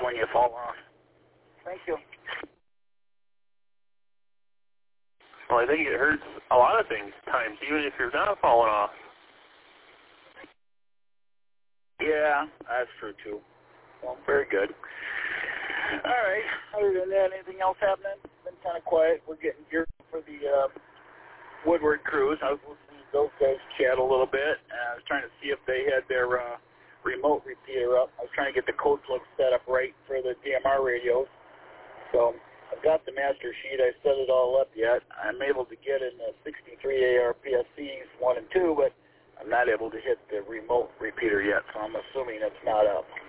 when you fall off. Thank you. Well, I think it hurts a lot of things times, even if you're not falling off. Yeah, that's true too. Well, very good. All right. Other than that, anything else happening? It's been kind of quiet. We're getting geared for the Woodward cruise. I was listening to those guys chat a little bit. I was trying to see if they had their remote repeater up. I was trying to get the code look set up right for the DMR radios. So I've got the master sheet. I set it all up yet. I'm able to get in the 63 ARPSCs 1 and 2, but I'm not able to hit the remote repeater yet, so I'm assuming it's not up.